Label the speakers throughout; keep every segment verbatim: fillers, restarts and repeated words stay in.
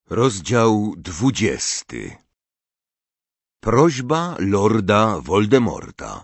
Speaker 1: Rozdział dwudziesty. Prośba lorda Voldemorta.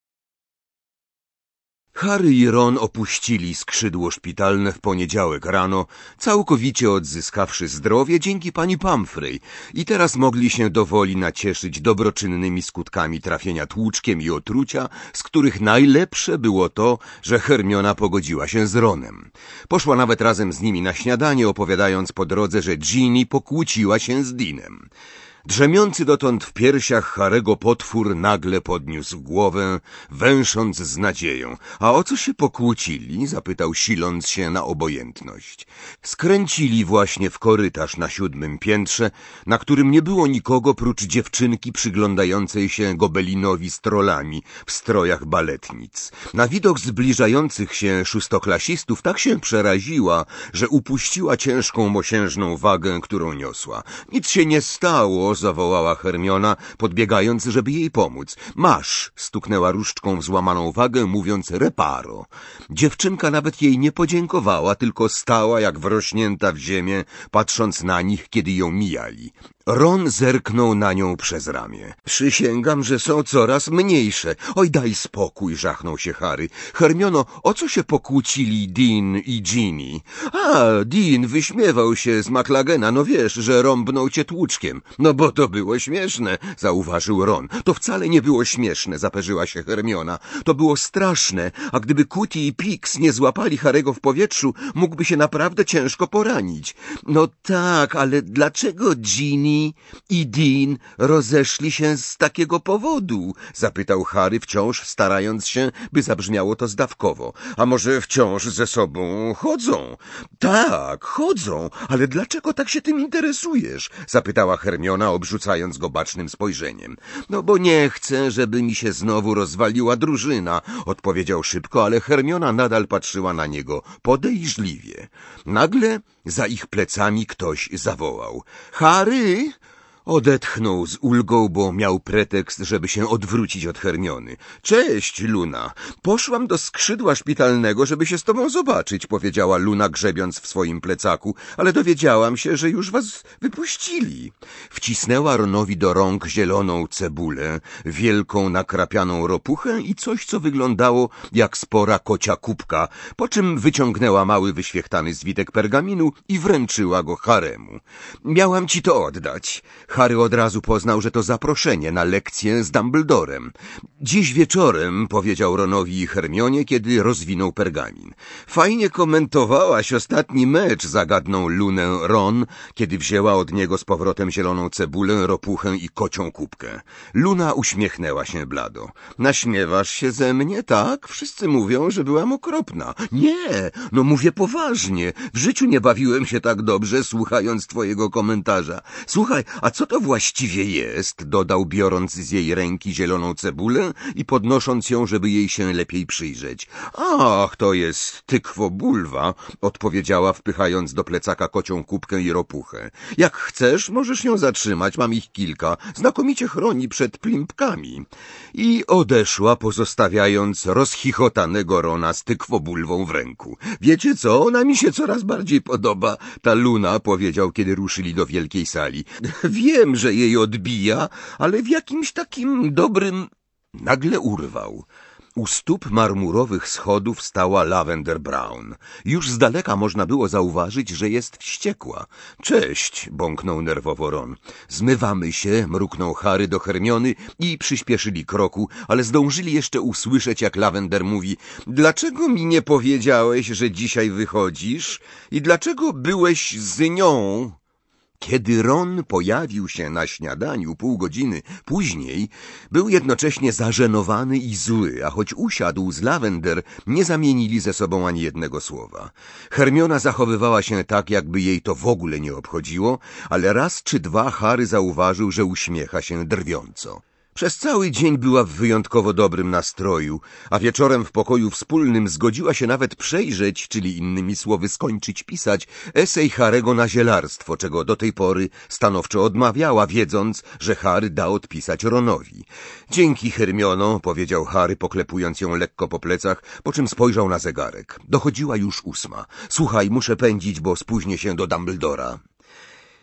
Speaker 1: Harry i Ron opuścili skrzydło szpitalne w poniedziałek rano, całkowicie odzyskawszy zdrowie dzięki pani Pumphrey, i teraz mogli się dowoli nacieszyć dobroczynnymi skutkami trafienia tłuczkiem i otrucia, z których najlepsze było to, że Hermiona pogodziła się z Ronem. Poszła nawet razem z nimi na śniadanie, opowiadając po drodze, że Ginny pokłóciła się z Deanem. Drzemiący dotąd w piersiach Harry'ego potwór nagle podniósł głowę, węsząc z nadzieją. A o co się pokłócili? Zapytał, siląc się na obojętność. Skręcili właśnie w korytarz na siódmym piętrze, na którym nie było nikogo prócz dziewczynki przyglądającej się gobelinowi z trollami w strojach baletnic. Na widok zbliżających się szóstoklasistów tak się przeraziła, że upuściła ciężką mosiężną wagę, którą niosła. Nic się nie stało, zawołała Hermiona, podbiegając, żeby jej pomóc. Masz! Stuknęła różdżką w złamaną wagę, mówiąc reparo. Dziewczynka nawet jej nie podziękowała, tylko stała jak wrośnięta w ziemię, patrząc na nich, kiedy ją mijali. Ron zerknął na nią przez ramię. Przysięgam, że są coraz mniejsze. Oj, daj spokój, żachnął się Harry. Hermiono, o co się pokłócili Dean i Ginny? A, Dean wyśmiewał się z McLagena, no wiesz, że rąbnął cię tłuczkiem. No bo to było śmieszne, zauważył Ron. To wcale nie było śmieszne, zaperzyła się Hermiona. To było straszne, a gdyby Cutie i Pix nie złapali Harry'ego w powietrzu, mógłby się naprawdę ciężko poranić. No tak, ale dlaczego Ginny i Dean rozeszli się z takiego powodu? Zapytał Harry, wciąż starając się, by zabrzmiało to zdawkowo. A może wciąż ze sobą chodzą? Tak, chodzą, ale dlaczego tak się tym interesujesz? Zapytała Hermiona, obrzucając go bacznym spojrzeniem. No bo nie chcę, żeby mi się znowu rozwaliła drużyna, odpowiedział szybko, ale Hermiona nadal patrzyła na niego podejrzliwie. Nagle za ich plecami ktoś zawołał. Harry! Odetchnął z ulgą, bo miał pretekst, żeby się odwrócić od Hermiony. Cześć, Luna. Poszłam do skrzydła szpitalnego, żeby się z tobą zobaczyć, powiedziała Luna, grzebiąc w swoim plecaku, ale dowiedziałam się, że już was wypuścili. Wcisnęła Ronowi do rąk zieloną cebulę, wielką nakrapianą ropuchę i coś, co wyglądało jak spora kocia kubka, po czym wyciągnęła mały wyświechtany zwitek pergaminu i wręczyła go Haremu. Miałam ci to oddać. Harry od razu poznał, że to zaproszenie na lekcję z Dumbledorem. Dziś wieczorem, powiedział Ronowi i Hermionie, kiedy rozwinął pergamin. Fajnie komentowałaś ostatni mecz, zagadnął Lunę Ron, kiedy wzięła od niego z powrotem zieloną cebulę, ropuchę i kocią kubkę. Luna uśmiechnęła się blado. Naśmiewasz się ze mnie, tak? Wszyscy mówią, że byłam okropna. Nie, no mówię poważnie. W życiu nie bawiłem się tak dobrze, słuchając twojego komentarza. Słuchaj, a co to właściwie jest? Dodał, biorąc z jej ręki zieloną cebulę i podnosząc ją, żeby jej się lepiej przyjrzeć. Ach, to jest tykwobulwa, odpowiedziała, wpychając do plecaka kocią kubkę i ropuchę. Jak chcesz, możesz ją zatrzymać, mam ich kilka. Znakomicie chroni przed plimpkami. I odeszła, pozostawiając rozchichotanego Rona z tykwobulwą w ręku. Wiecie co? Ona mi się coraz bardziej podoba. Ta Luna, powiedział, kiedy ruszyli do wielkiej sali. Wiem, że jej odbija, ale w jakimś takim dobrym... Nagle urwał. U stóp marmurowych schodów stała Lavender Brown. Już z daleka można było zauważyć, że jest wściekła. Cześć, bąknął nerwowo Ron. Zmywamy się, mruknął Harry do Hermiony i przyspieszyli kroku, ale zdążyli jeszcze usłyszeć, jak Lavender mówi: dlaczego mi nie powiedziałeś, że dzisiaj wychodzisz? I dlaczego byłeś z nią? Kiedy Ron pojawił się na śniadaniu pół godziny później, był jednocześnie zażenowany i zły, a choć usiadł z Lavender, nie zamienili ze sobą ani jednego słowa. Hermiona zachowywała się tak, jakby jej to w ogóle nie obchodziło, ale raz czy dwa Harry zauważył, że uśmiecha się drwiąco. Przez cały dzień była w wyjątkowo dobrym nastroju, a wieczorem w pokoju wspólnym zgodziła się nawet przejrzeć, czyli innymi słowy skończyć pisać, esej Harry'ego na zielarstwo, czego do tej pory stanowczo odmawiała, wiedząc, że Harry da odpisać Ronowi. Dzięki, Hermiono, powiedział Harry, poklepując ją lekko po plecach, po czym spojrzał na zegarek. Dochodziła już ósma. Słuchaj, muszę pędzić, bo spóźnię się do Dumbledora.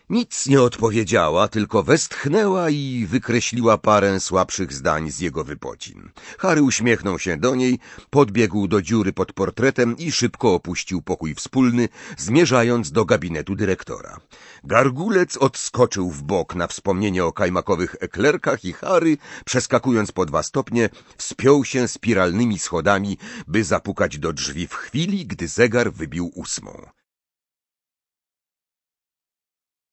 Speaker 1: Nic nie odpowiedziała, tylko westchnęła i wykreśliła parę słabszych zdań z jego wypocin. Harry uśmiechnął się do niej, podbiegł do dziury pod portretem i szybko opuścił pokój wspólny, zmierzając do gabinetu dyrektora. Gargulec odskoczył w bok na wspomnienie o kajmakowych eklerkach i Harry, przeskakując po dwa stopnie, wspiął się spiralnymi schodami, by zapukać do drzwi w chwili, gdy zegar wybił ósmą.